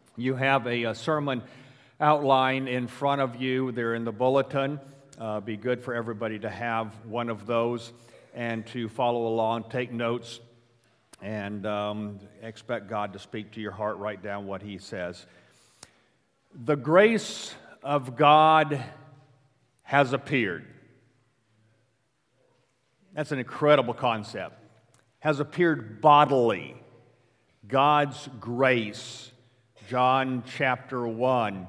You have a sermon outline in front of you. They're in the bulletin. Be good for everybody to have one of those and to follow along, take notes, and expect God to speak to your heart. Write down what He says. The grace of God has appeared. That's an incredible concept. Has appeared bodily. God's grace. John chapter 1.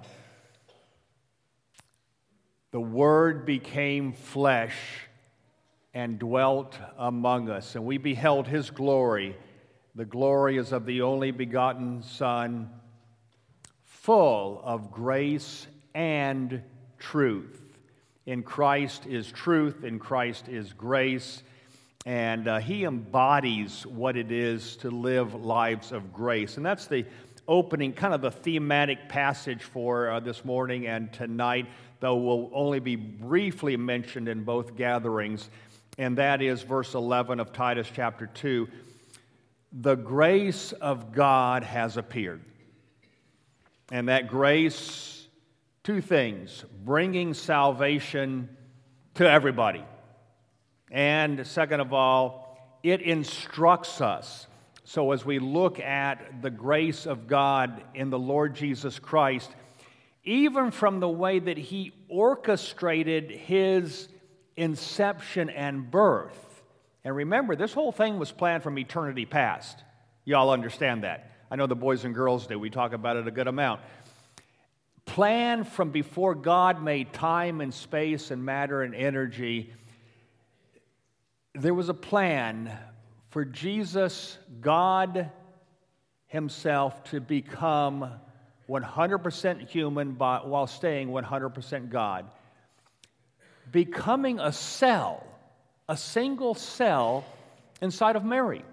The Word became flesh and dwelt among us, and we beheld His glory. The glory is of the only begotten Son, full of grace and truth. In Christ is truth, in Christ is grace, and He embodies what it is to live lives of grace. And that's the opening, kind of the thematic passage for this morning and tonight, though will only be briefly mentioned in both gatherings, and that is verse 11 of Titus chapter 2. The grace of God has appeared. And that grace, two things: bringing salvation to everybody. And second of all, it instructs us. So as we look at the grace of God in the Lord Jesus Christ, even from the way that He orchestrated His inception and birth. And remember, this whole thing was planned from eternity past. Y'all understand that. I know the boys and girls do. We talk about it a good amount. Planned from before God made time and space and matter and energy. There was a plan for Jesus, God Himself, to become 100% human while staying 100% God. Becoming a cell, a single cell inside of Mary.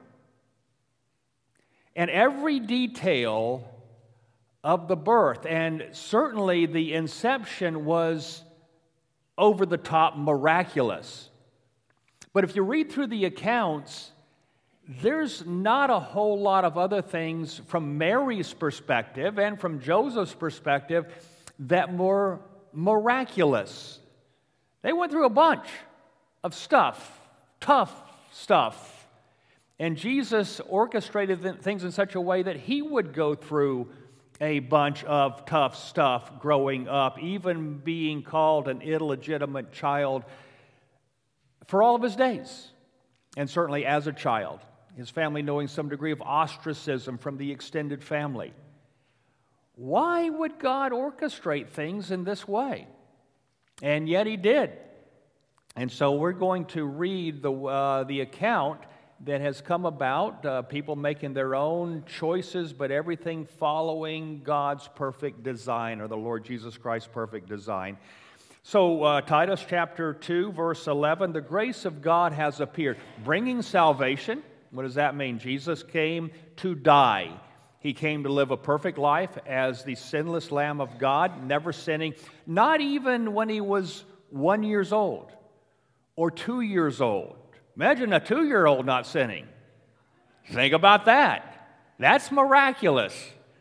And every detail of the birth, and certainly the inception, was over the top miraculous. But if you read through the accounts, there's not a whole lot of other things from Mary's perspective and from Joseph's perspective that were miraculous. They went through a bunch of stuff, tough stuff. And Jesus orchestrated things in such a way that He would go through a bunch of tough stuff growing up, even being called an illegitimate child for all of His days, and certainly as a child. His family knowing some degree of ostracism from the extended family. Why would God orchestrate things in this way? And yet He did. And so we're going to read the account that has come about, people making their own choices, but everything following God's perfect design, or the Lord Jesus Christ's perfect design. So Titus chapter 2, verse 11, the grace of God has appeared, bringing salvation. What does that mean? Jesus came to die. He came to live a perfect life as the sinless Lamb of God, never sinning, not even when He was 1 year old or 2 years old. Imagine a 2-year-old not sinning. Think about that. That's miraculous.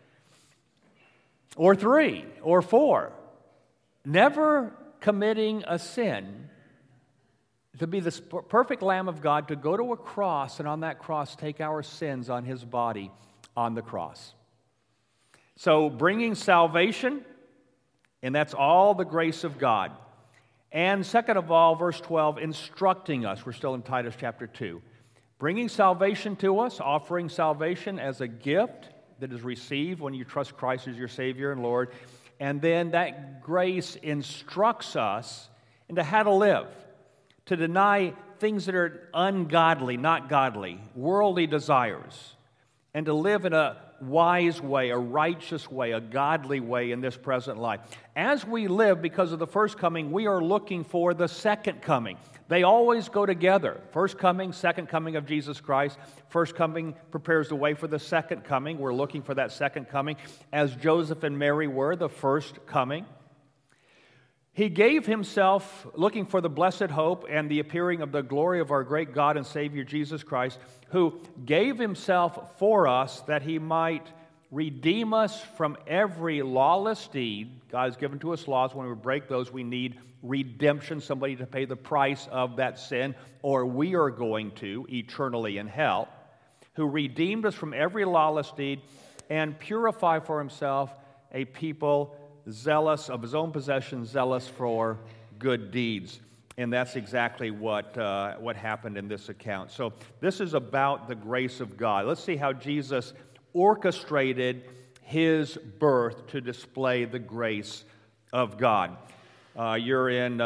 Or 3 or 4. Never committing a sin, to be the perfect Lamb of God, to go to a cross and on that cross take our sins on His body on the cross. So bringing salvation, and that's all the grace of God. And second of all, verse 12, instructing us. We're still in Titus chapter 2. Bringing salvation to us, offering salvation as a gift that is received when you trust Christ as your Savior and Lord. And then that grace instructs us into how to live, to deny things that are ungodly, not godly, worldly desires, and to live in a wise way, a righteous way, a godly way in this present life. As we live because of the first coming, we are looking for the second coming. They always go together. First coming, second coming of Jesus Christ. First coming prepares the way for the second coming. We're looking for that second coming, as Joseph and Mary were the first coming. He gave Himself, looking for the blessed hope and the appearing of the glory of our great God and Savior Jesus Christ, who gave Himself for us that He might redeem us from every lawless deed. God has given to us laws. When we break those, we need redemption, somebody to pay the price of that sin, or we are going to eternally in hell. Who redeemed us from every lawless deed and purify for himself a people zealous of his own possession, zealous for good deeds. And that's exactly what happened in this account. So this is about the grace of God. Let's see how Jesus orchestrated his birth to display the grace of God. You're in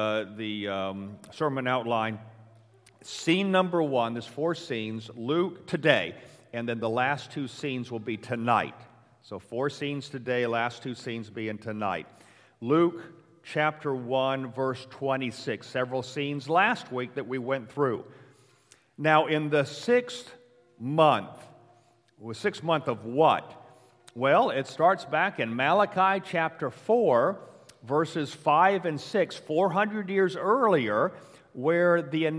the sermon outline. Scene number 1, there's 4 scenes, Luke today, and then the last 2 scenes will be tonight. So 4 scenes today, last 2 scenes being tonight. Luke chapter 1, verse 26, several scenes last week that we went through. Now in the 6th month, the 6th month of what? Well, it starts back in Malachi chapter 4, verses 5 and 6, 400 years earlier, where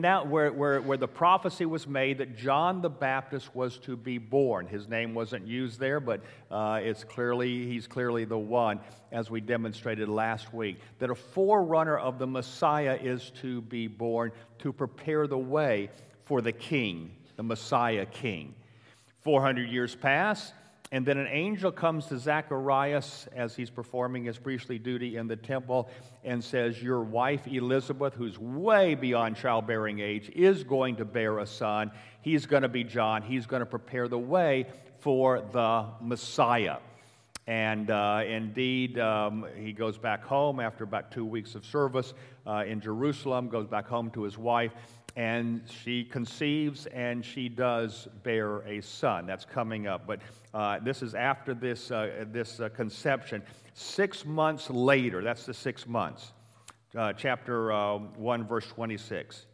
the prophecy was made that John the Baptist was to be born. His name wasn't used there, but he's clearly the one, as we demonstrated last week, that a forerunner of the Messiah is to be born to prepare the way for the King, the Messiah King. 400 years pass, and then an angel comes to Zacharias as he's performing his priestly duty in the temple and says, your wife Elizabeth, who's way beyond childbearing age, is going to bear a son. He's going to be John. He's going to prepare the way for the Messiah. And indeed, he goes back home after about 2 weeks of service in Jerusalem, goes back home to his wife, and she conceives and she does bear a son. That's coming up. But this is after this conception. 6 months later, that's the 6 months. Chapter 1, verse 26.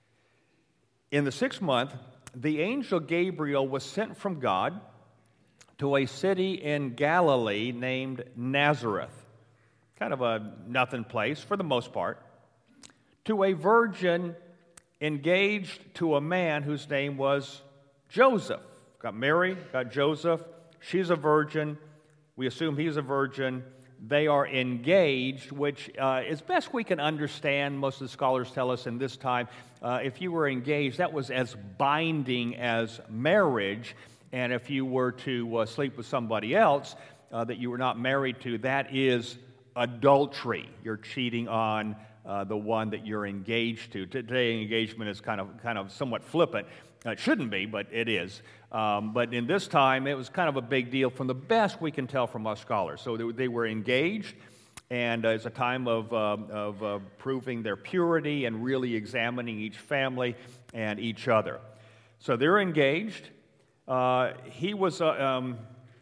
In the 6th month, the angel Gabriel was sent from God to a city in Galilee named Nazareth, kind of a nothing place for the most part, to a virgin engaged to a man whose name was Joseph. Got Mary, got Joseph. She's a virgin. We assume he's a virgin. They are engaged, which as best we can understand, most of the scholars tell us in this time, if you were engaged, that was as binding as marriage. And if you were to sleep with somebody else that you were not married to, that is adultery. You're cheating on the one that you're engaged to. Today, engagement is kind of somewhat flippant. It shouldn't be, but it is. But in this time, it was kind of a big deal from the best we can tell from our scholars. So they were engaged, and it's a time of proving their purity and really examining each family and each other. So they're engaged. She was of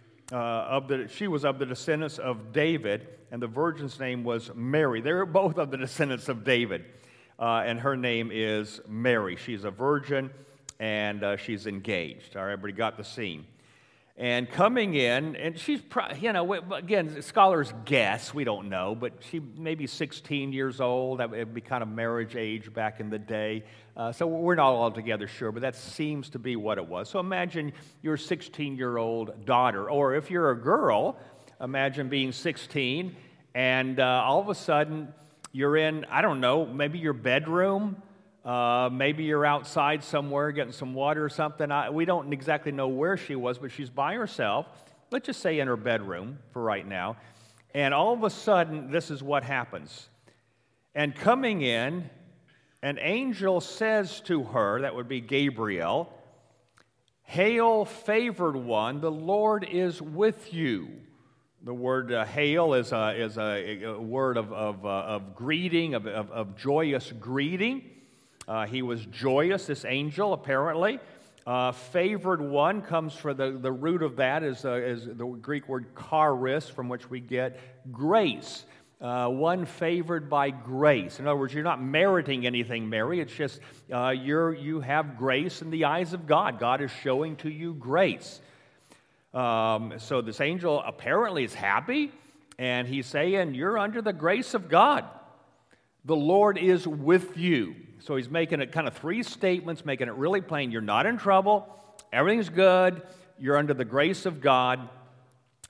the descendants of David, and the virgin's name was Mary. They were both of the descendants of David, and her name is Mary. She's a virgin, and she's engaged. All right, everybody got the scene. And coming in, and she's, again, scholars guess, we don't know, but she may be 16 years old. That would be kind of marriage age back in the day. So we're not altogether sure, but that seems to be what it was. So imagine your 16-year-old daughter, or if you're a girl, imagine being 16, and all of a sudden you're in, I don't know, maybe your bedroom. Maybe you're outside somewhere getting some water or something. We don't exactly know where she was, but she's by herself. Let's just say in her bedroom for right now. And all of a sudden, this is what happens. And coming in, an angel says to her, that would be Gabriel, "Hail, favored one, the Lord is with you." The word hail is a word of greeting, of joyous greeting. He was joyous, this angel, apparently. Favored one comes from the root of that is the Greek word charis, from which we get grace. One favored by grace. In other words, you're not meriting anything, Mary. It's just you have grace in the eyes of God. God is showing to you grace. So this angel apparently is happy, and he's saying, you're under the grace of God. The Lord is with you. So he's making it kind of 3 statements, making it really plain. You're not in trouble. Everything's good. You're under the grace of God.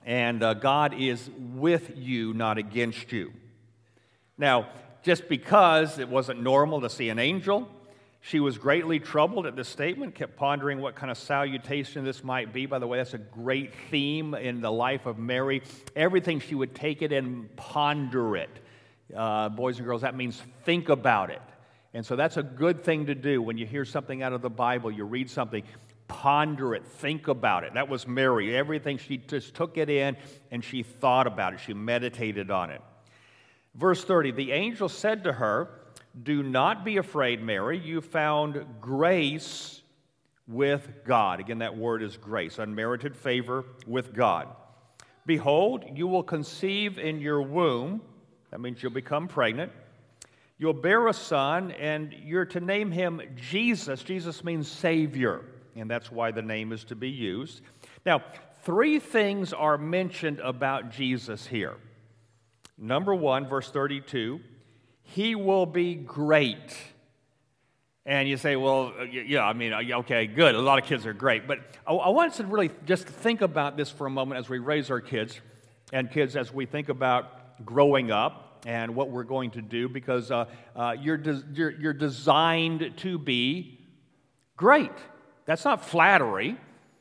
And God is with you, not against you. Now, just because it wasn't normal to see an angel, she was greatly troubled at this statement, kept pondering what kind of salutation this might be. By the way, that's a great theme in the life of Mary. Everything she would take it and ponder it. Boys and girls, that means think about it. And so that's a good thing to do when you hear something out of the Bible, you read something, ponder it, think about it. That was Mary. Everything, she just took it in and she thought about it. She meditated on it. Verse 30, the angel said to her, "Do not be afraid, Mary. You found grace with God." Again, that word is grace, unmerited favor with God. "Behold, you will conceive in your womb." That means you'll become pregnant. "You'll bear a son, and you're to name him Jesus." Jesus means Savior, and that's why the name is to be used. Now, 3 things are mentioned about Jesus here. Number 1, verse 32, he will be great. And you say, well, yeah, I mean, okay, good. A lot of kids are great. But I want us to really just think about this for a moment as we raise our kids, and kids as we think about growing up and what we're going to do, because you're designed to be great. That's not flattery.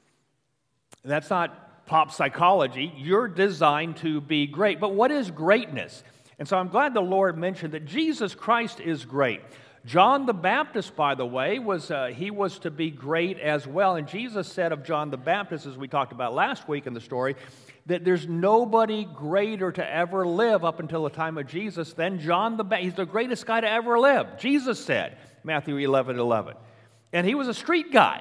That's not pop psychology. You're designed to be great. But what is greatness? And so I'm glad the Lord mentioned that Jesus Christ is great. John the Baptist, by the way, was to be great as well. And Jesus said of John the Baptist, as we talked about last week in the story, that there's nobody greater to ever live up until the time of Jesus than John the Baptist. He's the greatest guy to ever live, Jesus said, Matthew 11:11. And he was a street guy,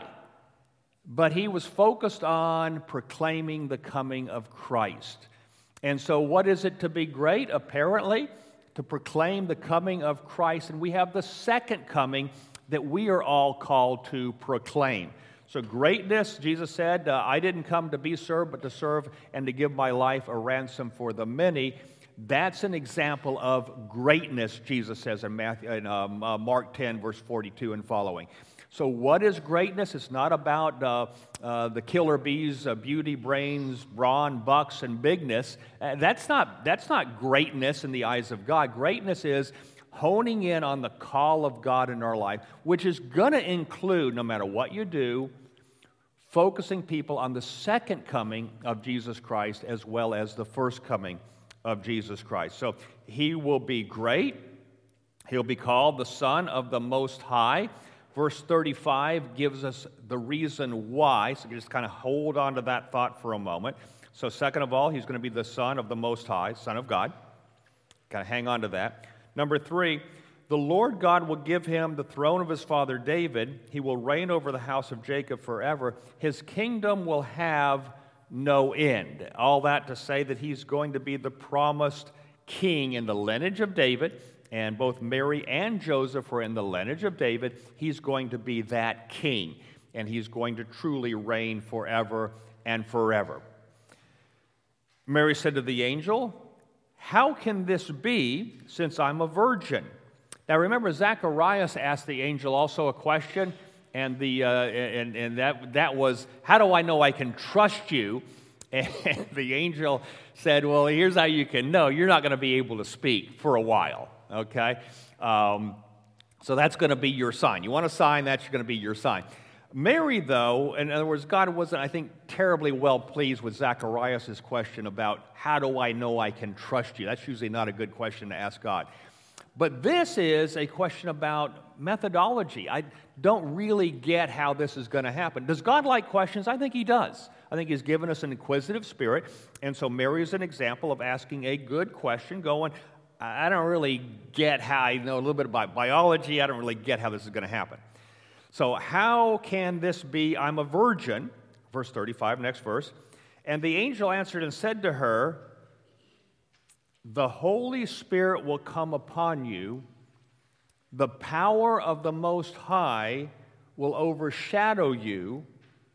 but he was focused on proclaiming the coming of Christ. And so what is it to be great? Apparently, to proclaim the coming of Christ. And we have the second coming that we are all called to proclaim. So greatness, Jesus said, I didn't come to be served, but to serve and to give my life a ransom for the many. That's an example of greatness, Jesus says in Mark 10, verse 42 and following. So what is greatness? It's not about the killer bees, beauty, brains, brawn, bucks, and bigness. That's not greatness in the eyes of God. Greatness is honing in on the call of God in our life, which is going to include, no matter what you do, focusing people on the second coming of Jesus Christ as well as the first coming of Jesus Christ. So he will be great. He'll be called the Son of the Most High. Verse 35 gives us the reason why, so just kind of hold on to that thought for a moment. So second of all, he's going to be the Son of the Most High, Son of God. Kind of hang on to that. Number 3, the Lord God will give him the throne of his father David. He will reign over the house of Jacob forever. His kingdom will have no end. All that to say that he's going to be the promised king in the lineage of David. And both Mary and Joseph were in the lineage of David. He's going to be that king, and he's going to truly reign forever and forever. Mary said to the angel, "How can this be, since I'm a virgin?" Now remember, Zacharias asked the angel also a question, and that was, "How do I know I can trust you?" And the angel said, "Well, here's how you can know. You're not going to be able to speak for a while." Okay? So that's going to be your sign. You want a sign, that's going to be your sign. Mary, though, in other words, God wasn't, I think, terribly well pleased with Zacharias' question about, how do I know I can trust you? That's usually not a good question to ask God. But this is a question about methodology. I don't really get how this is going to happen. Does God like questions? I think he does. I think he's given us an inquisitive spirit. And so Mary is an example of asking a good question, going, I don't really get how, I know a little bit about biology, I don't really get how this is going to happen. So how can this be? I'm a virgin. Verse 35, next verse. And the angel answered and said to her, "The Holy Spirit will come upon you. The power of the Most High will overshadow you.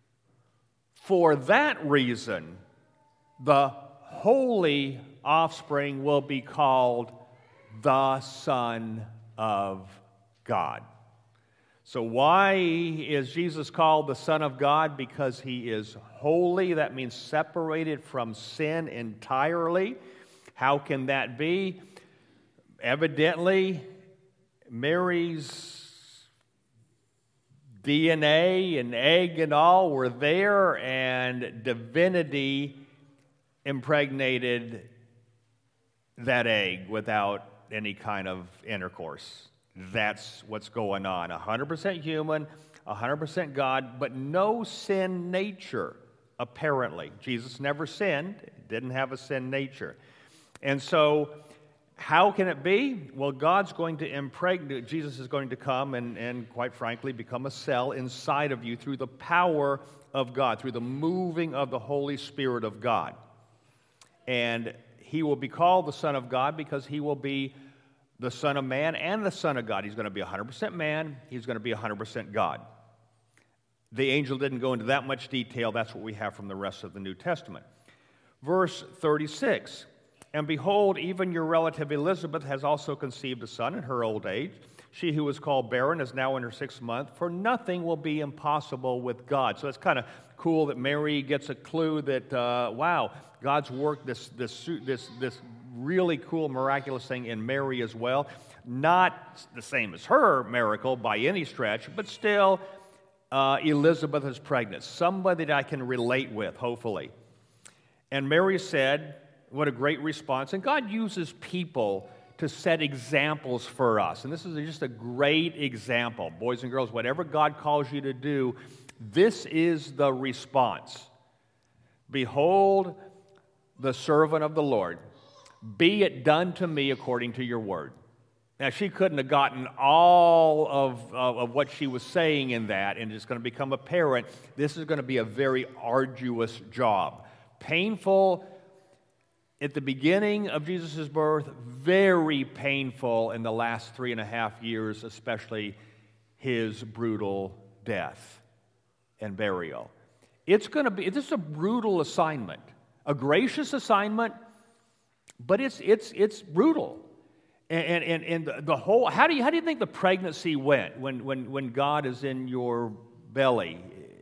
For that reason, the holy offspring will be called the Son of God." So why is Jesus called the Son of God? Because he is holy. That means separated from sin entirely. How can that be? Evidently, Mary's DNA and egg and all were there, and divinity impregnated that egg without any kind of intercourse. That's what's going on. 100% human, 100% God, but no sin nature, apparently. Jesus never sinned, didn't have a sin nature. And so, how can it be? Well, God's going to impregnate, Jesus is going to come and quite frankly, become a cell inside of you through the power of God, through the moving of the Holy Spirit of God. And he will be called the Son of God because he will be the Son of Man and the Son of God. He's going to be 100% man. He's going to be 100% God. The angel didn't go into that much detail. That's what we have from the rest of the New Testament. Verse 36, and behold, even your relative Elizabeth has also conceived a son in her old age. She who was called barren is now in her 6th month, for nothing will be impossible with God. So it's kind of cool that Mary gets a clue that, wow, God's worked this really cool, miraculous thing in Mary as well. Not the same as her miracle by any stretch, but still, Elizabeth is pregnant. Somebody that I can relate with, hopefully. And Mary said, what a great response. And God uses people to set examples for us. And this is just a great example. Boys and girls, whatever God calls you to do, this is the response. Behold, the servant of the Lord. Be it done to me according to your word. Now, she couldn't have gotten all of what she was saying in that, and it's going to become apparent. This is going to be a very arduous job. Painful at the beginning of Jesus' birth, very painful in the last 3.5 years, especially his brutal death and burial. This is a brutal assignment, a gracious assignment, but it's brutal. And the whole, how do you think the pregnancy went when God is in your belly?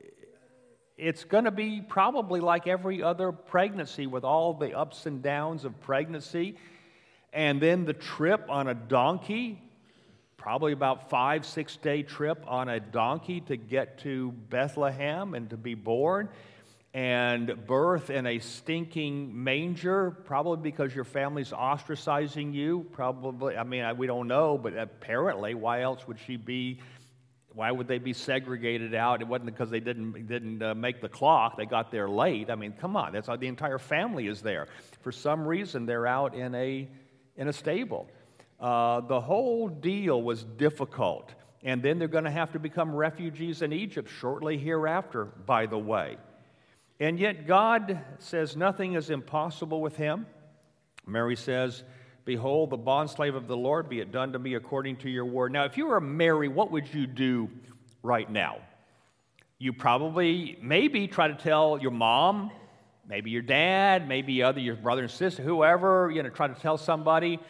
It's going to be probably like every other pregnancy with all the ups and downs of pregnancy. And then the trip on a donkey, probably about 5-6 day trip on a donkey to get to Bethlehem and to be born. And birth in a stinking manger, probably because your family's ostracizing you. Probably, we don't know, but apparently, why else would she be? Why would they be segregated out? It wasn't because they didn't make the clock. They got there late. I mean, come on. That's how the entire family is there. For some reason, they're out in a stable. The whole deal was difficult. And then they're going to have to become refugees in Egypt shortly hereafter, by the way. And yet God says nothing is impossible with him. Mary says, behold, the bondslave of the Lord, be it done to me according to your word. Now, if you were Mary, what would you do right now? You probably, maybe try to tell your mom, maybe your dad, maybe your brother and sister, whoever, try to tell somebody.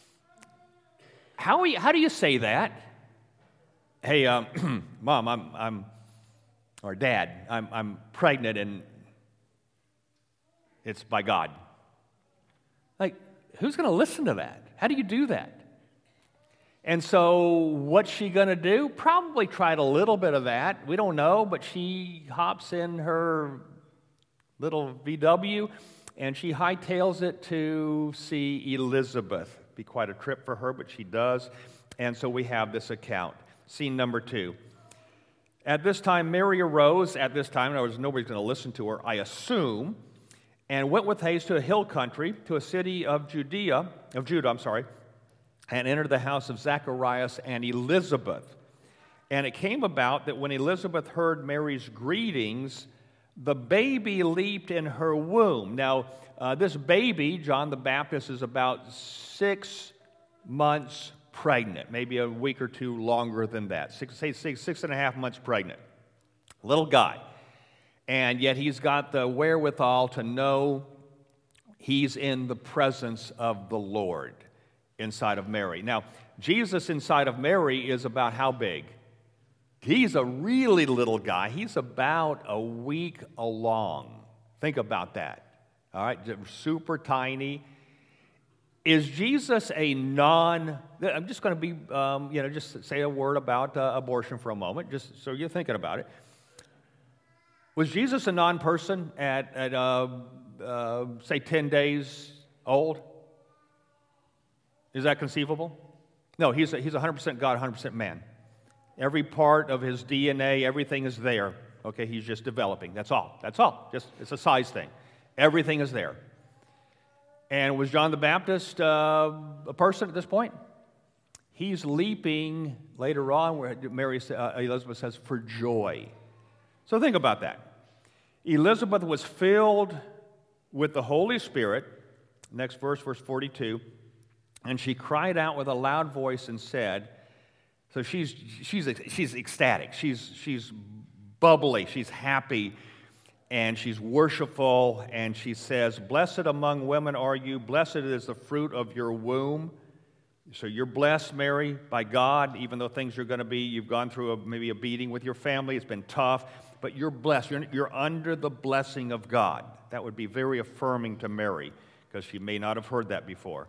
How do you say that? Hey, Mom, or Dad, I'm pregnant and it's by God. Like, who's going to listen to that? How do you do that? And so what's she going to do? Probably tried a little bit of that. We don't know, but she hops in her little VW and she hightails it to see Elizabeth. Be quite a trip for her, but she does. And so we have this account. Scene number 2. At this time, Mary arose. At this time, in other words, nobody's going to listen to her, I assume, and went with haste to a hill country, to a city of Judah, and entered the house of Zacharias and Elizabeth. And it came about that when Elizabeth heard Mary's greetings, the baby leaped in her womb. Now, this baby, John the Baptist, is about 6 months pregnant, maybe a week or two longer than that. 6.5 months pregnant. Little guy. And yet he's got the wherewithal to know he's in the presence of the Lord inside of Mary. Now, Jesus inside of Mary is about how big? He's a really little guy. He's about a week along. Think about that. All right, super tiny. Is Jesus I'm just going to be, just say a word about abortion for a moment, just so you're thinking about it. Was Jesus a non-person at say, 10 days old? Is that conceivable? No, he's 100% God, 100% man. Every part of his DNA, everything is there. Okay, he's just developing. That's all. Just it's a size thing. Everything is there. And was John the Baptist a person at this point? He's leaping later on, where Elizabeth says, for joy. So think about that. Elizabeth was filled with the Holy Spirit. Next verse, verse 42. And she cried out with a loud voice and said, so she's ecstatic. She's bubbly. She's happy. And she's worshipful. And she says, blessed among women are you. Blessed is the fruit of your womb. So you're blessed, Mary, by God, even though things are going to be, you've gone through maybe a beating with your family. It's been tough. But you're blessed. You're under the blessing of God. That would be very affirming to Mary, because she may not have heard that before.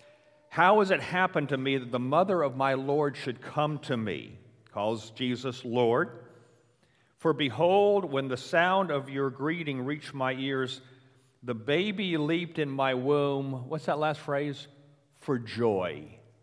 How has it happened to me that the mother of my Lord should come to me? Calls Jesus Lord. For behold, when the sound of your greeting reached my ears, the baby leaped in my womb. What's that last phrase? For joy.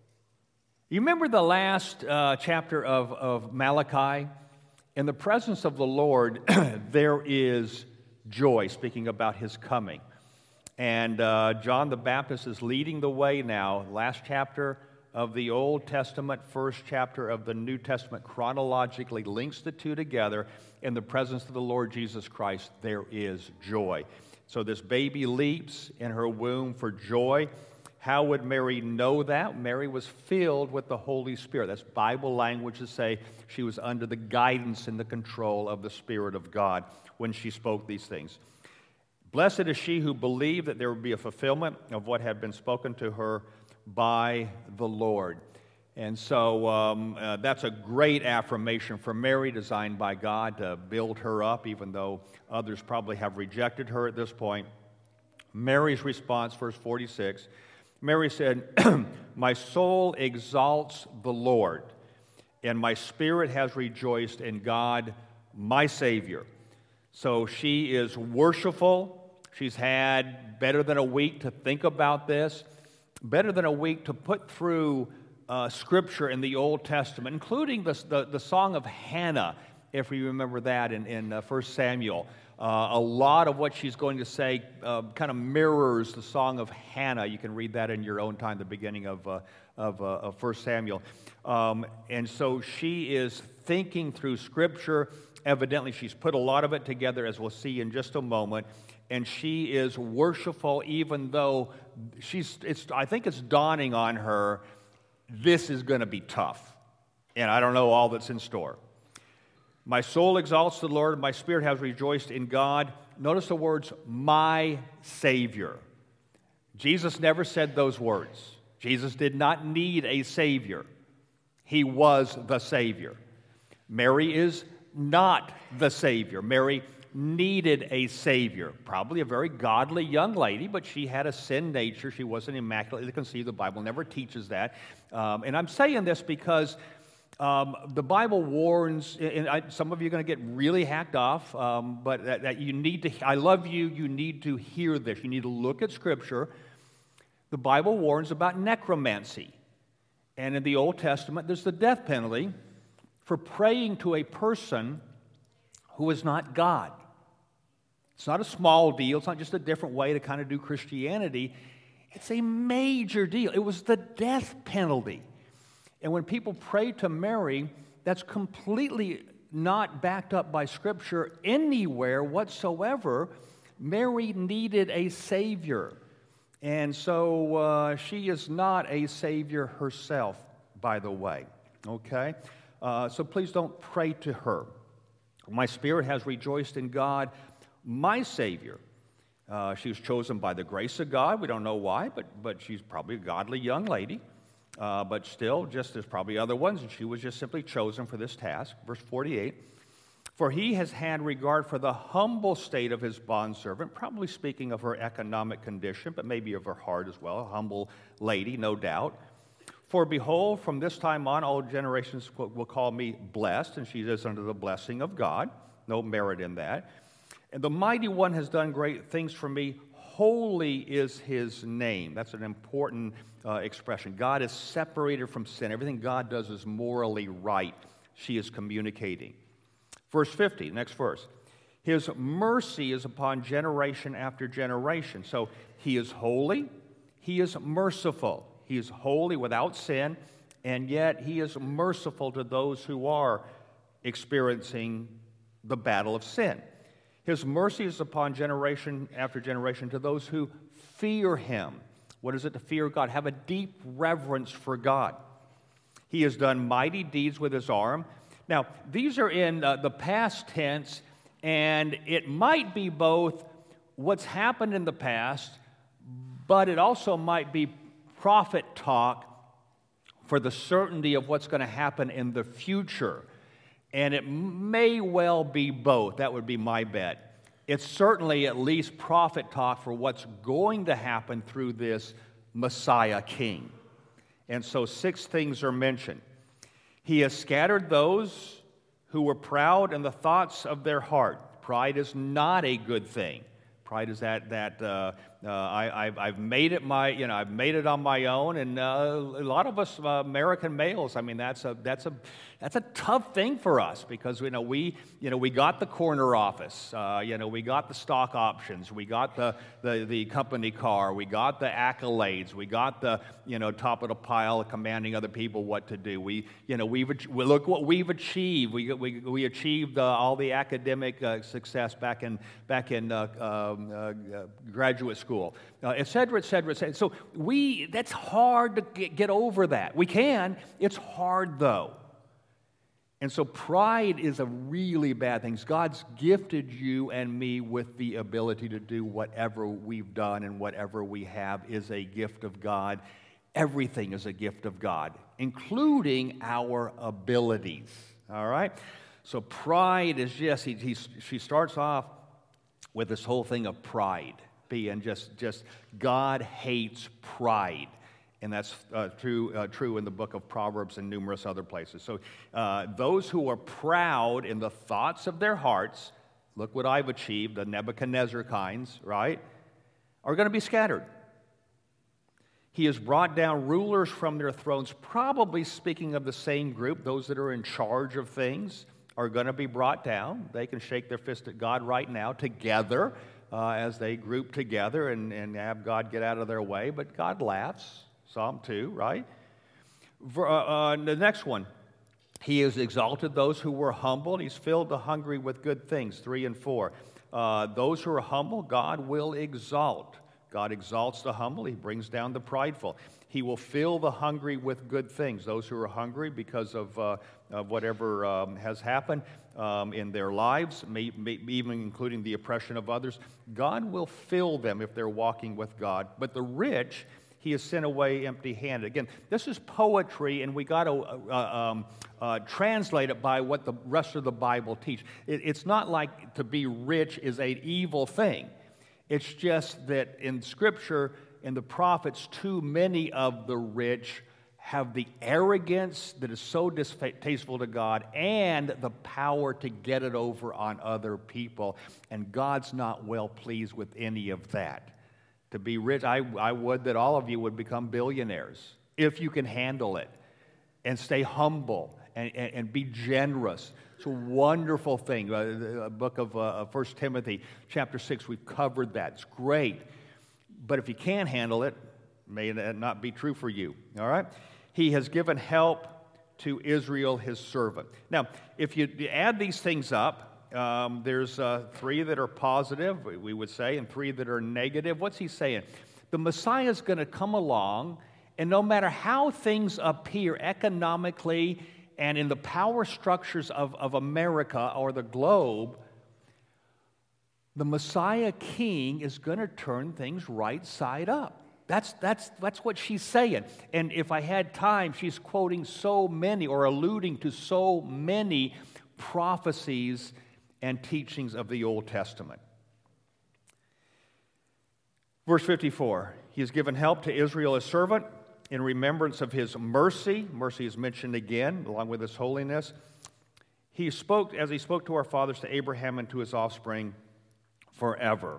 You remember the last chapter of Malachi? In the presence of the Lord, there is joy, speaking about his coming. And John the Baptist is leading the way now. Last chapter of the Old Testament, first chapter of the New Testament, chronologically links the two together. In the presence of the Lord Jesus Christ, there is joy. So this baby leaps in her womb for joy. How would Mary know that? Mary was filled with the Holy Spirit. That's Bible language to say she was under the guidance and the control of the Spirit of God when she spoke these things. Blessed is she who believed that there would be a fulfillment of what had been spoken to her by the Lord. And so that's a great affirmation for Mary, designed by God to build her up, even though others probably have rejected her at this point. Mary's response, verse 46, Mary said, my soul exalts the Lord, and my spirit has rejoiced in God, my Savior. So she is worshipful. She's had better than a week to think about this, better than a week to put through Scripture in the Old Testament, including the Song of Hannah, if you remember that in 1 Samuel. A lot of what she's going to say kind of mirrors the Song of Hannah. You can read that in your own time, the beginning of 1 Samuel. And so she is thinking through Scripture. Evidently, she's put a lot of it together, as we'll see in just a moment. And she is worshipful, even though I think it's dawning on her, this is going to be tough. And I don't know all that's in store. My soul exalts the Lord, my spirit has rejoiced in God. Notice the words, my Savior. Jesus never said those words. Jesus did not need a Savior. He was the Savior. Mary is not the Savior. Mary needed a Savior. Probably a very godly young lady, but she had a sin nature. She wasn't immaculately conceived. The Bible never teaches that. And I'm saying this because the Bible warns, and some of you are going to get really hacked off, but that you need to, I love you, you need to hear this. You need to look at Scripture. The Bible warns about necromancy. And in the Old Testament, there's the death penalty for praying to a person who is not God. It's not a small deal. It's not just a different way to kind of do Christianity. It's a major deal. It was the death penalty. And when people pray to Mary, that's completely not backed up by Scripture anywhere whatsoever. Mary needed a Savior. And so she is not a Savior herself, by the way. Okay? So please don't pray to her. My spirit has rejoiced in God, my Savior. She was chosen by the grace of God. We don't know why, but she's probably a godly young lady. but still, just as probably other ones, and she was just simply chosen for this task. Verse 48, for he has had regard for the humble state of his bondservant, probably speaking of her economic condition, but maybe of her heart as well, a humble lady, no doubt. For behold, from this time on, all generations will call me blessed, and she is under the blessing of God. No merit in that. And the mighty one has done great things for me. Holy is his name. That's an important expression. God is separated from sin. Everything God does is morally right. She is communicating. Verse 50, next verse. His mercy is upon generation after generation. So he is holy. He is merciful. He is holy without sin, and yet he is merciful to those who are experiencing the battle of sin. His mercy is upon generation after generation to those who fear him. What is it to fear God? Have a deep reverence for God. He has done mighty deeds with his arm. Now, these are in the past tense, and it might be both what's happened in the past, but it also might be prophet talk for the certainty of what's going to happen in the future. And it may well be both. That would be my bet. It's certainly at least prophet talk for what's going to happen through this Messiah King. And so 6 things are mentioned. He has scattered those who were proud in the thoughts of their heart. Pride is not a good thing. Pride is I've made it I've made it on my own, and a lot of us American males. I mean, that's a tough thing for us because we got the corner office, we got the stock options, we got the company car, we got the accolades, we got the top of the pile, commanding other people what to do. We look what we've achieved. We achieved all the academic success back in graduate school, et cetera, et cetera, et cetera. So that's hard to get over that. We can. It's hard, though. And so pride is a really bad thing. God's gifted you and me with the ability to do whatever we've done, and whatever we have is a gift of God. Everything is a gift of God, including our abilities. All right? So pride is just, she starts off with this whole thing of pride, and just God hates pride. And that's true in the book of Proverbs and numerous other places. So those who are proud in the thoughts of their hearts, look what I've achieved, the Nebuchadnezzar kinds, right, are going to be scattered. He has brought down rulers from their thrones, probably speaking of the same group. Those that are in charge of things are going to be brought down. They can shake their fist at God right now together as they group together and have God get out of their way. But God laughs. Psalm 2, right? The next one. He has exalted those who were humble. He's filled the hungry with good things, 3 and 4. Those who are humble, God will exalt. God exalts the humble. He brings down the prideful. He will fill the hungry with good things. Those who are hungry because of whatever has happened in their lives, even including the oppression of others, God will fill them if they're walking with God. But the rich, he has sent away empty-handed. Again, this is poetry, and we got to translate it by what the rest of the Bible teaches. It's not like to be rich is an evil thing. It's just that in Scripture, in the prophets, too many of the rich have the arrogance that is so distasteful to God and the power to get it over on other people. And God's not well pleased with any of that. To be rich, I would that all of you would become billionaires if you can handle it and stay humble and be generous. It's a wonderful thing. The book of 1 Timothy, chapter 6, we've covered that. It's great. But if you can't handle it, may that not be true for you. All right? He has given help to Israel, his servant. Now, if you add these things up, there's 3 that are positive, we would say, and 3 that are negative. What's he saying? The Messiah is going to come along, and no matter how things appear economically and in the power structures of America or the globe, the Messiah King is going to turn things right side up. That's what she's saying. And if I had time, she's quoting so many or alluding to so many prophecies and teachings of the Old Testament. Verse 54, he has given help to Israel as servant in remembrance of his mercy. Mercy is mentioned again, along with his holiness. He spoke, as he spoke to our fathers, to Abraham and to his offspring forever.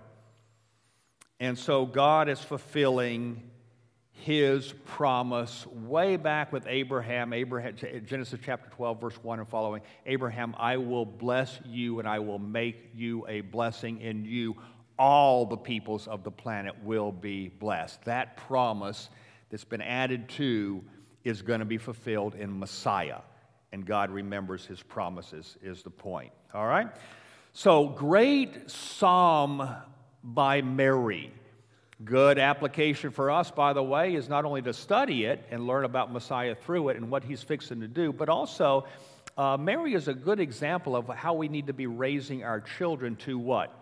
And so God is fulfilling his promise way back with Abraham, Genesis chapter 12, verse 1 and following. Abraham, I will bless you and I will make you a blessing. In you all the peoples of the planet will be blessed. That promise that's been added to is going to be fulfilled in Messiah. And God remembers his promises is the point. All right? So, great psalm by Mary. Good application for us, by the way, is not only to study it and learn about Messiah through it and what he's fixing to do, but also Mary is a good example of how we need to be raising our children to what?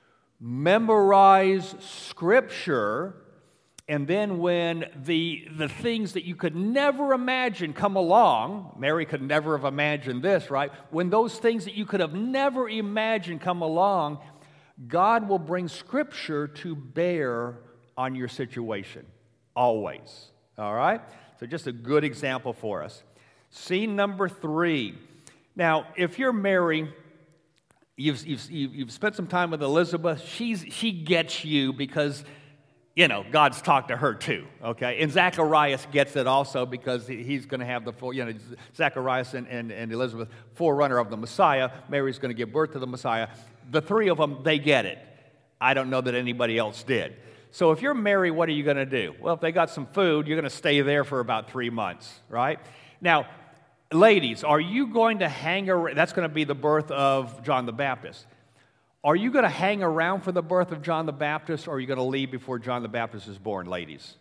Memorize Scripture, and then when the things that you could never imagine come along, Mary could never have imagined this, right? When those things that you could have never imagined come along, God will bring Scripture to bear on your situation, always, all right? So just a good example for us. Scene number 3. Now, if you're Mary, you've spent some time with Elizabeth, she gets you because, God's talked to her too, okay? And Zacharias gets it also because he's going to have the full, Zacharias and Elizabeth, forerunner of the Messiah. Mary's going to give birth to the Messiah. The three of them, they get it. I don't know that anybody else did. So if you're Mary, what are you going to do? Well, if they got some food, you're going to stay there for about 3 months, right? Now, ladies, are you going to hang around? That's going to be the birth of John the Baptist. Are you going to hang around for the birth of John the Baptist, or are you going to leave before John the Baptist is born, ladies?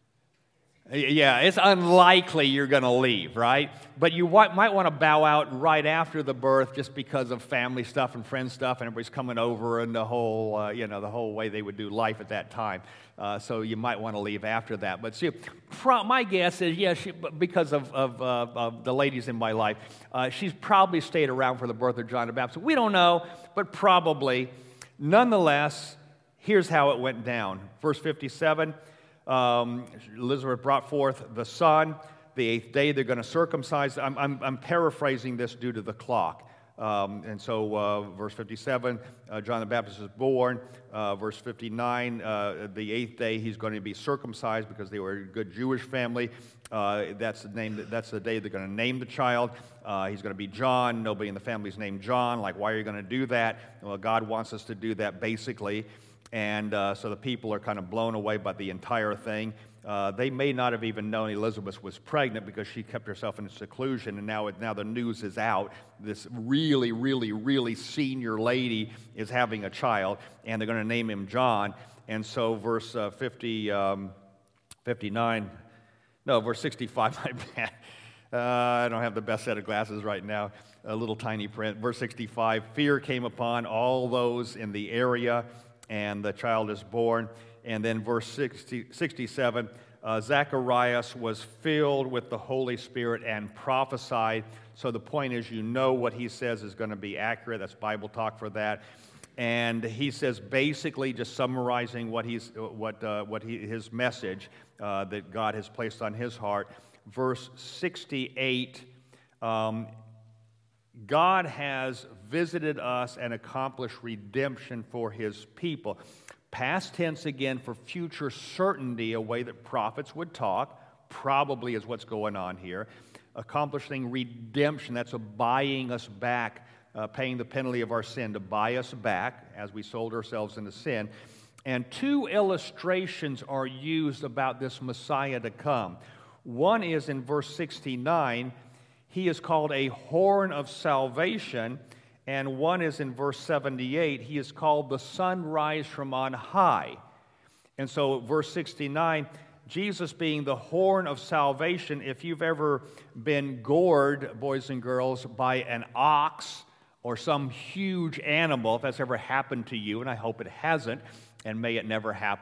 Yeah, it's unlikely you're going to leave, right? But you might want to bow out right after the birth just because of family stuff and friend stuff, and everybody's coming over and the whole, the whole way they would do life at that time. So you might want to leave after that. But see, my guess is, because of the ladies in my life, she's probably stayed around for the birth of John the Baptist. We don't know, but probably. Nonetheless, here's how it went down. Verse 57. Elizabeth brought forth the son. The 8th day they're going to circumcise. I'm paraphrasing this due to the clock. And so verse 57, John the Baptist is born. Verse 59, the 8th day he's going to be circumcised because they were a good Jewish family. That's the day they're going to name the child. He's going to be John. Nobody in the family is named John. Like, why are you going to do that? Well, God wants us to do that basically. And so the people are kind of blown away by the entire thing. They may not have even known Elizabeth was pregnant because she kept herself in seclusion, and now the news is out. This really, really, really senior lady is having a child, and they're going to name him John. And so verse 65, my bad. I don't have the best set of glasses right now, a little tiny print. Verse 65, fear came upon all those in the area, and the child is born. And then verse 67, Zacharias was filled with the Holy Spirit and prophesied. So the point is, what he says is going to be accurate. That's Bible talk for that. And he says, basically, just summarizing his message that God has placed on his heart. Verse 68, God has visited us and accomplished redemption for his people. Past tense again for future certainty, a way that prophets would talk, probably is what's going on here. Accomplishing redemption, that's a buying us back, paying the penalty of our sin to buy us back as we sold ourselves into sin. And 2 illustrations are used about this Messiah to come. One is in verse 69, he is called a horn of salvation. And one is in verse 78, he is called the sunrise from on high. And so verse 69, Jesus being the horn of salvation, if you've ever been gored, boys and girls, by an ox or some huge animal, if that's ever happened to you, and I hope it hasn't, and may it never happen,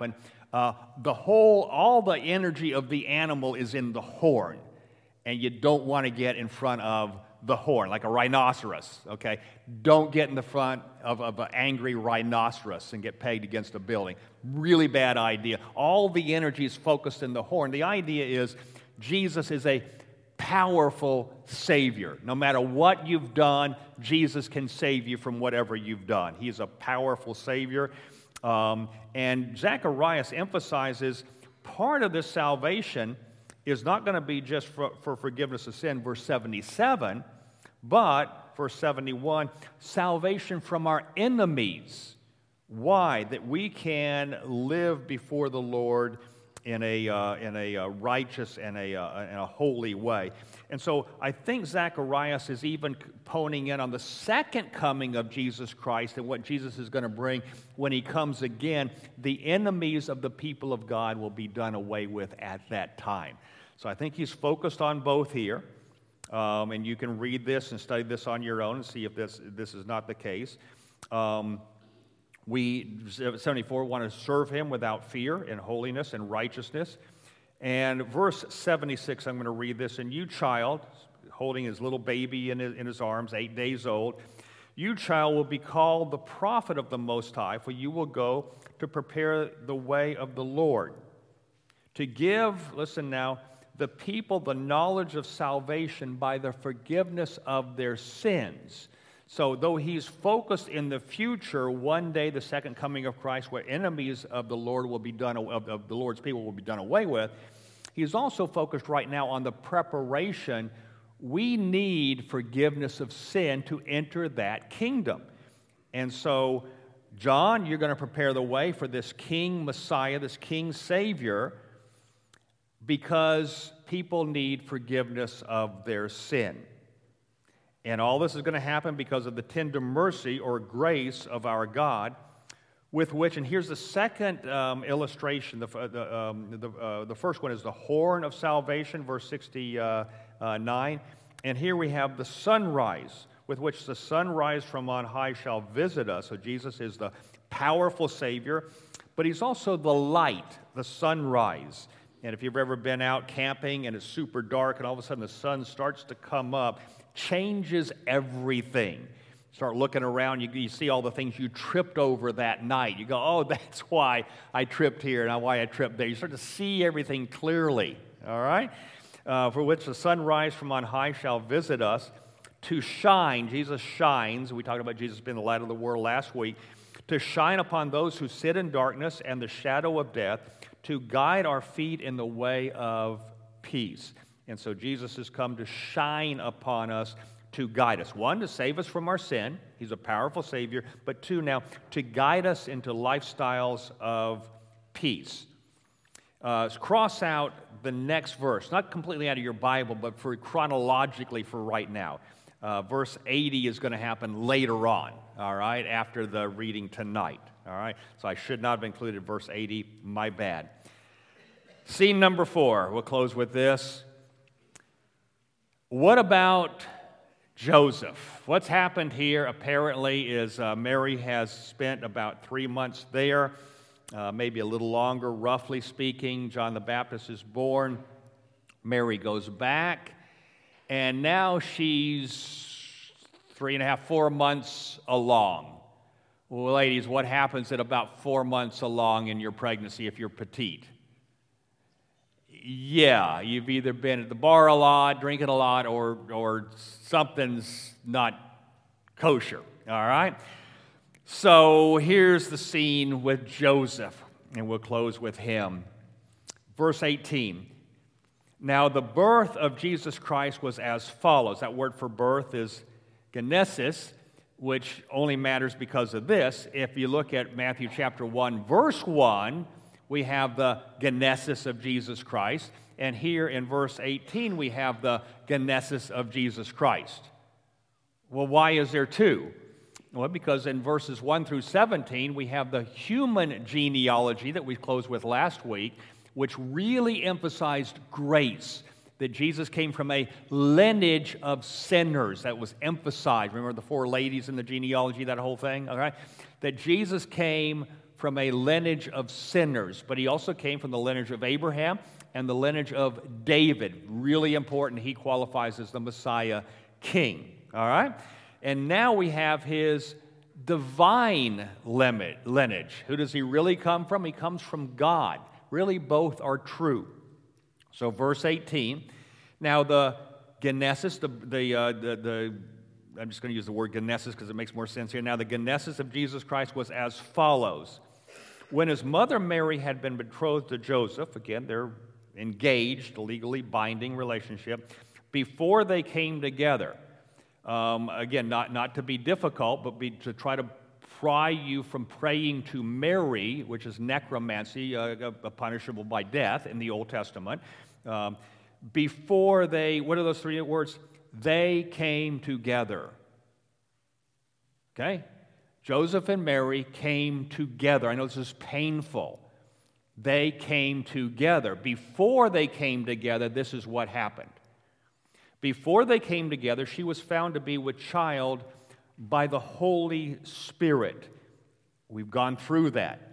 all the energy of the animal is in the horn, and you don't want to get in front of the horn, like a rhinoceros, okay? Don't get in the front of an angry rhinoceros and get pegged against a building. Really bad idea. All the energy is focused in the horn. The idea is Jesus is a powerful Savior. No matter what you've done, Jesus can save you from whatever you've done. He is a powerful Savior. And Zacharias emphasizes part of this salvation is not going to be just for forgiveness of sin, verse 77, but, verse 71, salvation from our enemies. Why? That we can live before the Lord in a righteous and a holy way. And so I think Zacharias is even honing in on the second coming of Jesus Christ and what Jesus is going to bring when he comes again. The enemies of the people of God will be done away with at that time. So I think he's focused on both here. And you can read this and study this on your own and see if this is not the case. We, 74, want to serve him without fear in holiness and righteousness. And verse 76, I'm going to read this. And you, child, holding his little baby in his arms, 8 days old, you, child, will be called the prophet of the Most High, for you will go to prepare the way of the Lord, to give, listen now, the people the knowledge of salvation by the forgiveness of their sins. So though he's focused in the future, one day the second coming of Christ, where enemies of the Lord will be done, of the Lord's people will be done away with, he's also focused right now on the preparation. We need forgiveness of sin to enter that kingdom. And so, John, you're going to prepare the way for this King Messiah, this King Savior, because people need forgiveness of their sin. And all this is going to happen because of the tender mercy or grace of our God, with which, and here's the second illustration. The first one is the horn of salvation, verse 69. And here we have the sunrise, with which the sunrise from on high shall visit us. So Jesus is the powerful Savior, but he's also the light, the sunrise. And if you've ever been out camping and it's super dark and all of a sudden the sun starts to come up, changes everything. Start looking around, you see all the things you tripped over that night. You go, oh, that's why I tripped here, not why I tripped there. You start to see everything clearly, all right? For which the sunrise from on high shall visit us, to shine. Jesus shines. We talked about Jesus being the light of the world last week. To shine upon those who sit in darkness and the shadow of death, to guide our feet in the way of peace. And so Jesus has come to shine upon us, to guide us. One, to save us from our sin. He's a powerful Savior. But two, now, to guide us into lifestyles of peace. Cross out the next verse. Not completely out of your Bible, but for chronologically for right now. Verse 80 is going to happen later on, all right, after the reading tonight, all right? So I should not have included verse 80. My bad. Scene number 4. We'll close with this. What about Joseph? What's happened here apparently is Mary has spent about 3 months there, maybe a little longer, roughly speaking. John the Baptist is born. Mary goes back, and now she's 3.5, 4 months along. Well, ladies, what happens at about 4 months along in your pregnancy if you're petite? Yeah, you've either been at the bar a lot, drinking a lot, or something's not kosher, all right? So here's the scene with Joseph, and we'll close with him. Verse 18. Now the birth of Jesus Christ was as follows. That word for birth is genesis, which only matters because of this. If you look at Matthew chapter 1, verse 1, we have the genesis of Jesus Christ. And here in verse 18, we have the genesis of Jesus Christ. Well, why is there two? Well, because in verses 1 through 17, we have the human genealogy that we closed with last week, which really emphasized grace, that Jesus came from a lineage of sinners. That was emphasized. Remember the 4 ladies in the genealogy, that whole thing? All right? That Jesus came from a lineage of sinners, but he also came from the lineage of Abraham and the lineage of David. Really important. He qualifies as the Messiah king. All right? And now we have his divine lineage. Who does he really come from? He comes from God. Really, both are true. So, verse 18. Now, the genesis, I'm just going to use the word genesis because it makes more sense here. Now, the genesis of Jesus Christ was as follows. When his mother Mary had been betrothed to Joseph, again, they're engaged, a legally binding relationship, before they came together. Again, not to be difficult, but to try to pry you from praying to Mary, which is necromancy, punishable by death in the Old Testament. Before they, what are those three words? They came together. Okay? Joseph and Mary came together. I know this is painful. They came together. Before they came together, this is what happened. Before they came together, she was found to be with child by the Holy Spirit. We've gone through that.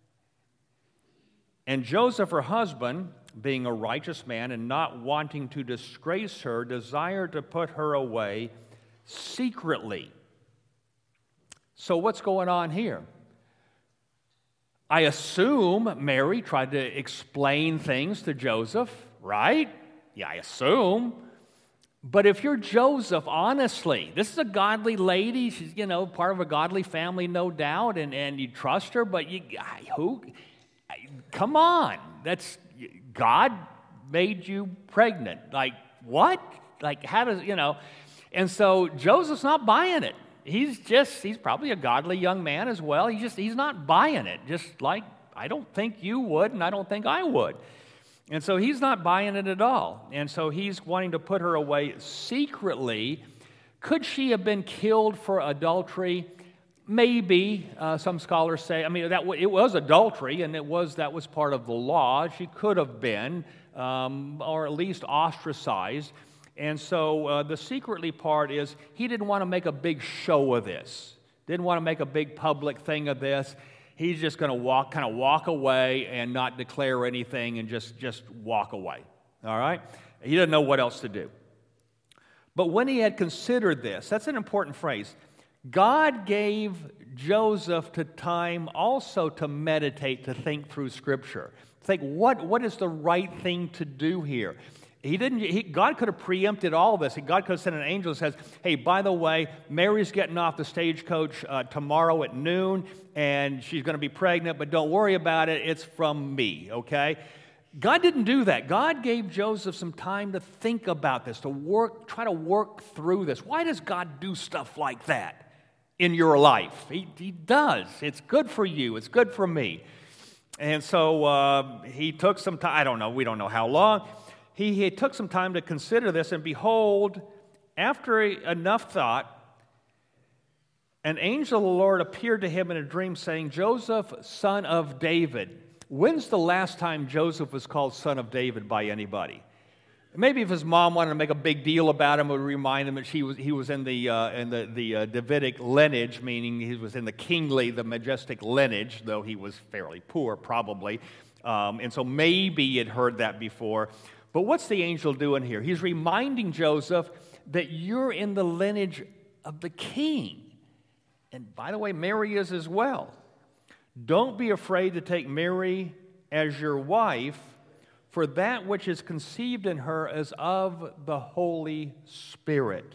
And Joseph, her husband, being a righteous man and not wanting to disgrace her, desired to put her away secretly. So what's going on here? I assume Mary tried to explain things to Joseph, right? Yeah, I assume. But if you're Joseph, honestly, this is a godly lady. She's, part of a godly family, no doubt, and you trust her, but come on. God made you pregnant. Like, what? Like, how does, And so Joseph's not buying it. He's probably a godly young man as well. He's not buying it. Just like, I don't think you would, and I don't think I would. And so he's not buying it at all. And so he's wanting to put her away secretly. Could she have been killed for adultery? Maybe. Some scholars say, it was adultery, and that was part of the law. She could have been, or at least ostracized. And so the secretly part is he didn't want to make a big show of this. Didn't want to make a big public thing of this. He's just going to walk away and not declare anything and just walk away. All right? He didn't know what else to do. But when he had considered this, that's an important phrase. God gave Joseph time also to meditate, to think through Scripture. Think, what is the right thing to do here? God could have preempted all this. God could have sent an angel that says, hey, by the way, Mary's getting off the stagecoach tomorrow at noon, and she's going to be pregnant, but don't worry about it. It's from me, okay? God didn't do that. God gave Joseph some time to think about this, try to work through this. Why does God do stuff like that in your life? He does. It's good for you. It's good for me. And so he took some time. I don't know. We don't know how long. He took some time to consider this, and behold, after enough thought, an angel of the Lord appeared to him in a dream, saying, Joseph, son of David. When's the last time Joseph was called son of David by anybody? Maybe if his mom wanted to make a big deal about him, it would remind him that he was in the Davidic lineage, meaning he was in the kingly, the majestic lineage, though he was fairly poor, probably. And so maybe he had heard that before. But what's the angel doing here? He's reminding Joseph that you're in the lineage of the king. And by the way, Mary is as well. Don't be afraid to take Mary as your wife, for that which is conceived in her is of the Holy Spirit.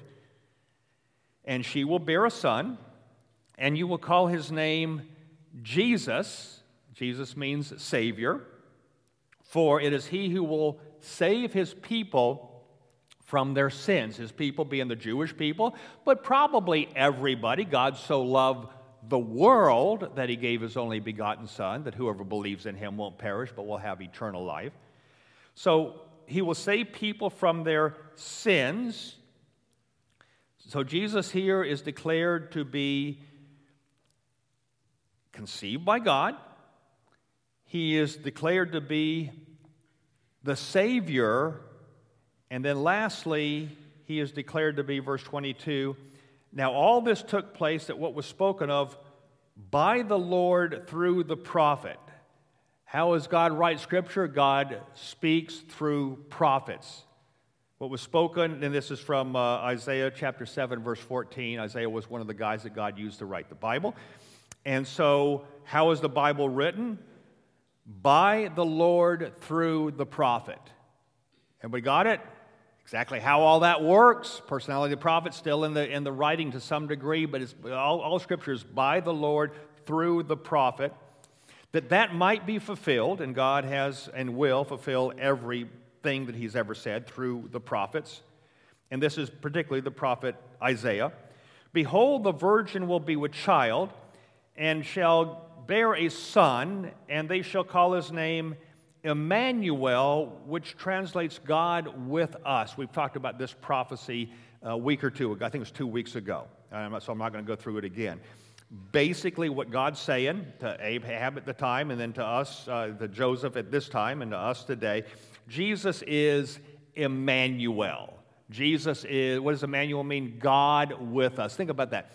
And she will bear a son, and you will call his name Jesus. Jesus means Savior. For it is he who will save his people from their sins. His people being the Jewish people, but probably everybody. God so loved the world that he gave his only begotten Son, that whoever believes in him won't perish, but will have eternal life. So he will save people from their sins. So Jesus here is declared to be conceived by God. He is declared to be the Savior. And then lastly, he is declared to be, verse 22, now all this took place that what was spoken of by the Lord through the prophet. How does God write Scripture? God speaks through prophets. What was spoken, and this is from Isaiah chapter 7, verse 14. Isaiah was one of the guys that God used to write the Bible. And so, how is the Bible written? By the Lord through the prophet. Everybody got it? Exactly how all that works. Personality of the prophet still in the writing to some degree, but it's all Scripture is by the Lord through the prophet. That might be fulfilled, and God has and will fulfill everything that He's ever said through the prophets. And this is particularly the prophet Isaiah. Behold, the virgin will be with child, and shall bear a son, and they shall call his name Emmanuel, which translates God with us. We've talked about this prophecy a week or two ago. I think it was 2 weeks ago, so I'm not going to go through it again. Basically, what God's saying to Ahab at the time, and then to us, to Joseph at this time, and to us today, Jesus is Emmanuel. Jesus is, what does Emmanuel mean? God with us. Think about that.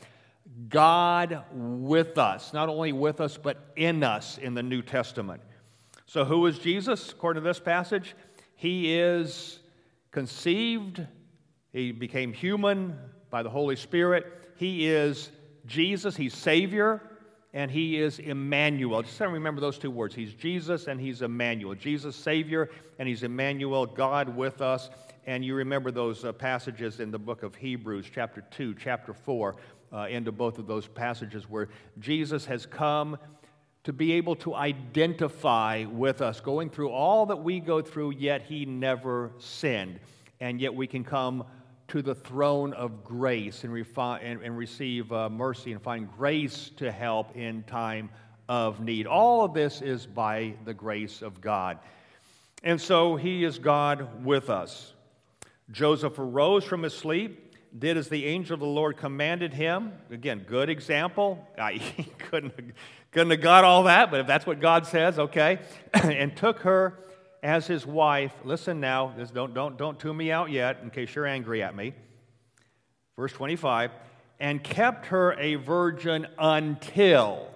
God with us. Not only with us, but in us in the New Testament. So who is Jesus, according to this passage? He is conceived. He became human by the Holy Spirit. He is Jesus. He's Savior. And He is Emmanuel. Just remember those two words. He's Jesus and He's Emmanuel. Jesus, Savior, and He's Emmanuel, God with us. And you remember those passages in the book of Hebrews, chapter 2, chapter 4, into both of those passages where Jesus has come to be able to identify with us, going through all that we go through, yet He never sinned. And yet we can come to the throne of grace and receive mercy and find grace to help in time of need. All of this is by the grace of God. And so He is God with us. Joseph arose from his sleep, did as the angel of the Lord commanded him. Again, good example. He couldn't have got all that, but if that's what God says, okay. And took her as his wife. Listen now, don't tune me out yet in case you're angry at me. Verse 25, and kept her a virgin until.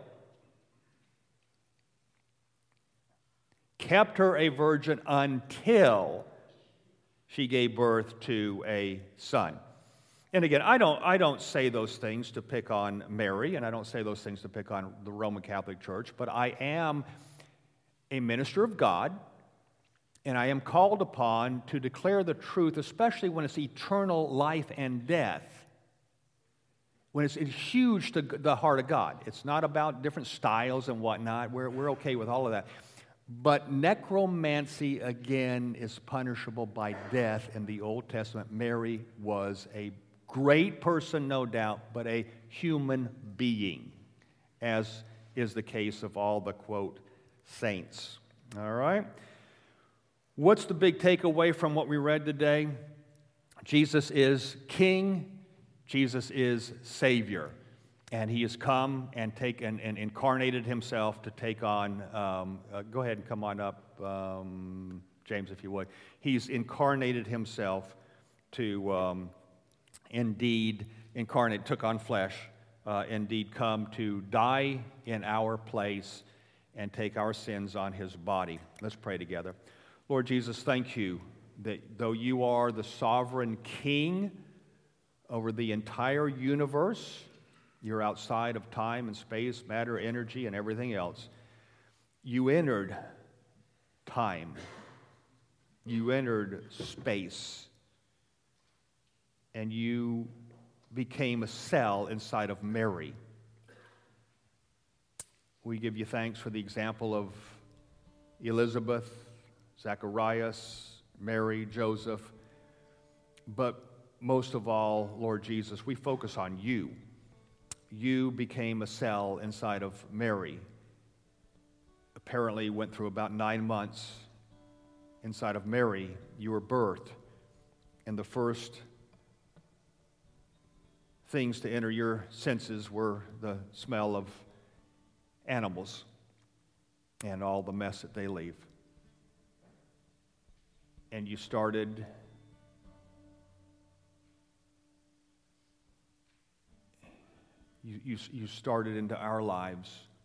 Kept her a virgin until she gave birth to a son. And again, I don't say those things to pick on Mary, and I don't say those things to pick on the Roman Catholic Church, but I am a minister of God, and I am called upon to declare the truth, especially when it's eternal life and death, when it's huge to the heart of God. It's not about different styles and whatnot. We're okay with all of that. But necromancy, again, is punishable by death in the Old Testament. Mary was a great person, no doubt, but a human being, as is the case of all the, quote, saints. All right? What's the big takeaway from what we read today? Jesus is King. Jesus is Savior. And He has come and incarnated Himself to take on, go ahead and come on up, James, if you would. He's incarnated Himself to indeed incarnate, took on flesh, indeed come to die in our place and take our sins on His body. Let's pray together. Lord Jesus, thank You that though You are the sovereign King over the entire universe, You're outside of time and space, matter, energy, and everything else. You entered time. You entered space. And You became a cell inside of Mary. We give You thanks for the example of Elizabeth, Zacharias, Mary, Joseph. But most of all, Lord Jesus, we focus on You. You became a cell inside of Mary. Apparently went through about 9 months inside of Mary. You were birthed. And the first things to enter your senses were the smell of animals and all the mess that they leave. And you started You started into our lives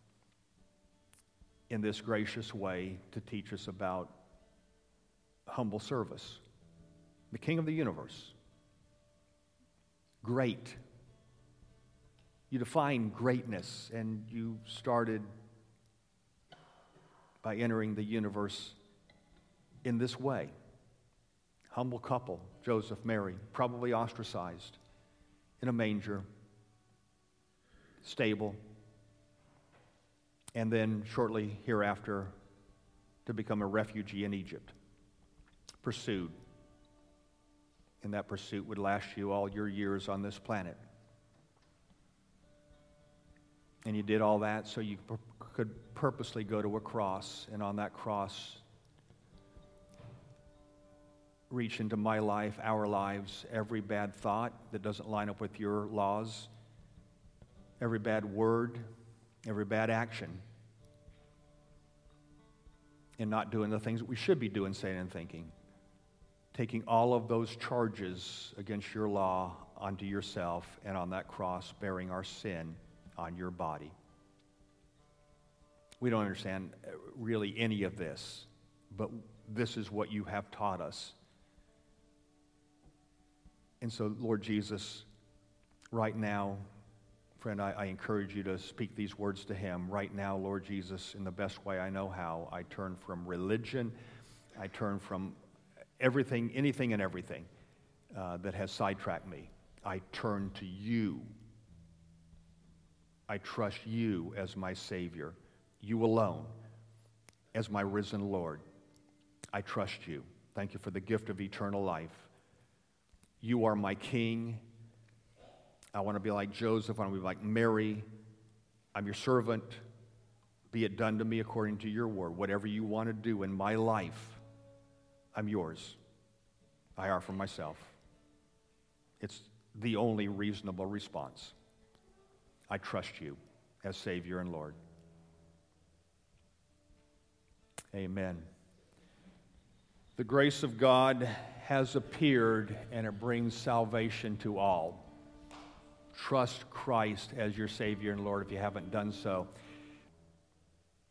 in this gracious way to teach us about humble service. The King of the universe. Great. You define greatness, and you started by entering the universe in this way. Humble couple, Joseph, Mary, probably ostracized, in a manger, stable, and then shortly hereafter to become a refugee in Egypt, pursued. And that pursuit would last you all your years on this planet. And you did all that so you could purposely go to a cross, and on that cross reach into my life, our lives, every bad thought that doesn't line up with your laws, every bad word, every bad action, and not doing the things that we should be doing, saying, and thinking. Taking all of those charges against your law onto yourself, and on that cross bearing our sin on your body. We don't understand really any of this, but this is what you have taught us. And so, Lord Jesus, right now, friend, I encourage you to speak these words to him. Right now, Lord Jesus, in the best way I know how, I turn from religion, I turn from everything, anything and everything that has sidetracked me. I turn to you. I trust you as my Savior, you alone as my risen Lord. I trust you. Thank you for the gift of eternal life. You are my King. I want to be like Joseph. I want to be like Mary. I'm your servant. Be it done to me according to your word. Whatever you want to do in my life, I'm yours. I offer myself. It's the only reasonable response. I trust you as Savior and Lord. Amen. The grace of God has appeared, and it brings salvation to all. Trust Christ as your Savior and Lord if you haven't done so.